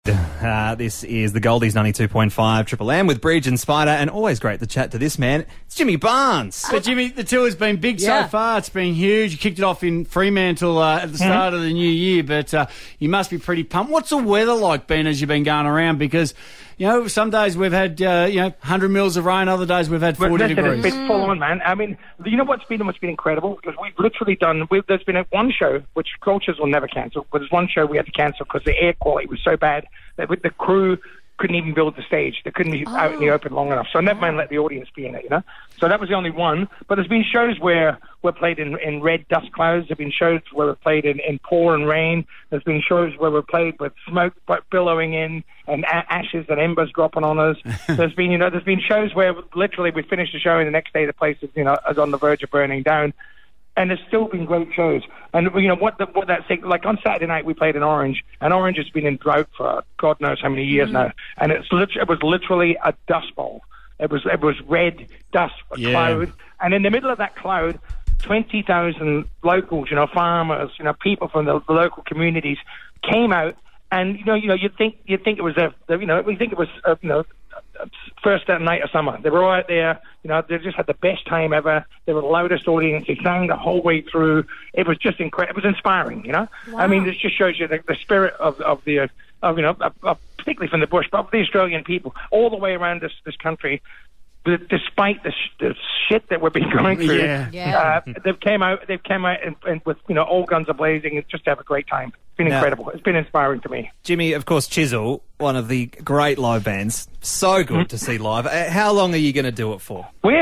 This is the Goldies 92.5 Triple M with Bridge and Spider, and always great to chat to this man. It's Jimmy Barnes. But Jimmy, the tour's been big so far. It's been huge. You kicked it off in Fremantle at the start of the new year, but you must be pretty pumped. What's the weather like been as you've been going around? Because, you know, some days we've had, 100 mils of rain, other days we've had 40 degrees. It's been full on, man. I mean, you know what's been incredible? Because we've literally done, there's been one show, which Cultures will never cancel, but there's one show we had to cancel because the air quality was so bad that the crew couldn't even build the stage. They couldn't be out in the open long enough. So never mind let the audience be in it, you know? So that was the only one. But there's been shows where we're played in red dust clouds. There have been shows where we're played in pouring rain. There's been shows where we're played with smoke billowing in and ashes and embers dropping on us. There's been shows where literally we finished the show and the next day the place is, is on the verge of burning down. And there's still been great shows. And, what that's like on Saturday night we played in Orange, and Orange has been in drought for God knows how many years now. And it was literally a dust bowl. It was red dust, cloud. And in the middle of that cloud, 20,000 locals, farmers, people from the local communities came out. And, you'd think it was first night of summer. They were all out there, they just had the best time ever. They were the loudest audience. They sang the whole way through. It was just incredible. It was inspiring, Wow. I mean, this just shows you the spirit of particularly from the bush, but of the Australian people all the way around this country. Despite the shit that we've been going through, they've came out and with all guns a-blazing, just to have a great time. It's been incredible. It's been inspiring to me. Jimmy, of course, Chisel, one of the great live bands. So good to see live. How long are you going to do it for? We're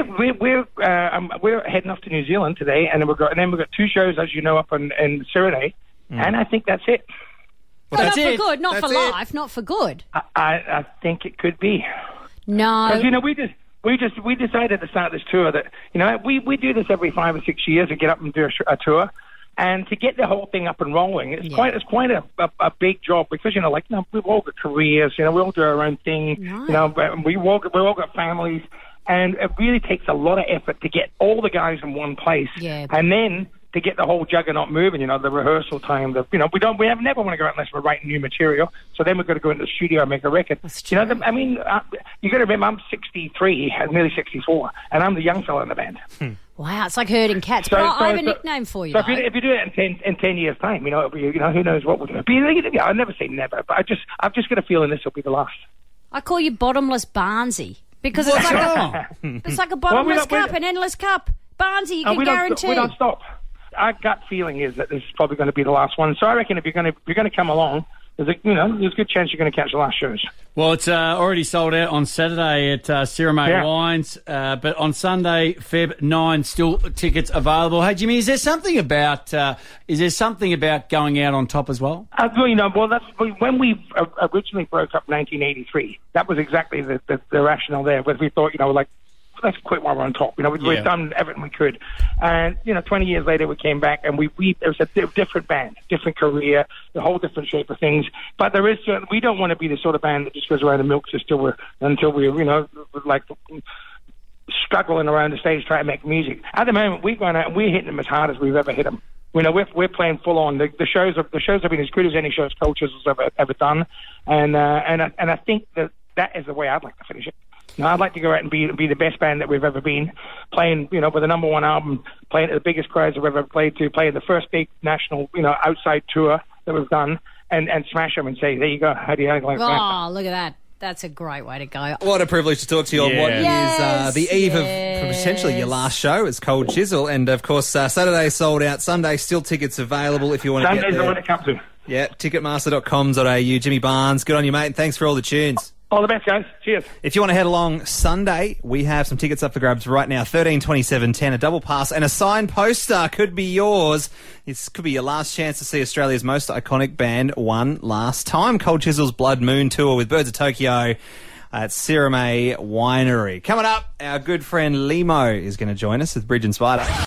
heading off to New Zealand today, and then we've got two shows, as you know, up in Suriname, and I think that's it. Well, not for good, not for life, not for good. I think it could be. No, because we decided to start this tour that we do this every 5 or 6 years to get up and do a tour, and to get the whole thing up and rolling, it's quite a big job because we've all got careers, we all do our own thing, we all got families, and it really takes a lot of effort to get all the guys in one place, and then to get the whole juggernaut moving, the rehearsal time, never want to go out unless we're writing new material. So then we've got to go into the studio and make a record. You got to remember, I'm 63, nearly 64, and I'm the young fella in the band. Wow, it's like herding cats. But I have a nickname for you. So if you do it in 10 years' time, who knows what we'll do. I never say never, but I've just got a feeling this will be the last. I call you Bottomless Barnsey because it's like a bottomless cup, an endless cup. Barnsey, you can guarantee. We don't stop. Our gut feeling is that this is probably going to be the last one. So I reckon if you're going to come along, there's a good chance you're going to catch the last shows. Well, it's already sold out on Saturday at Cirame Wines, but on Sunday, Feb 9, still tickets available. Hey, Jimmy, is there something about going out on top as well? That's when we originally broke up in 1983. That was exactly the rationale there. Where we thought, let's quit while we're on top. We've done everything we could. And, 20 years later, we came back and it was a different band, different career, a whole different shape of things. But we don't want to be the sort of band that just goes around and milks us until we're struggling around the stage trying to make music. At the moment, we've gone out and we're hitting them as hard as we've ever hit them. We're playing full on. The shows have been as good as any shows Cultures has ever done. And I think that is the way I'd like to finish it. I'd like to go out and be the best band that we've ever been, playing, with the number one album, playing at the biggest crowds we've ever played to, playing the first big national, outside tour that we've done, and smash them and say, there you go, how do you like that? Oh, look at that. That's a great way to go. What a privilege to talk to you on what is the eve of potentially your last show. It's Cold Chisel, and of course Saturday sold out, Sunday still tickets available if you want to get there. Sunday's the one to come to. Yeah, ticketmaster.com.au. Jimmy Barnes, good on you, mate, and thanks for all the tunes. All the best, guys. Cheers. If you want to head along Sunday, we have some tickets up for grabs right now. 13.27.10, a double pass and a signed poster could be yours. This could be your last chance to see Australia's most iconic band one last time. Cold Chisel's Blood Moon Tour with Birds of Tokyo at Cirame Winery. Coming up, our good friend Limo is going to join us with Bridge and Spider.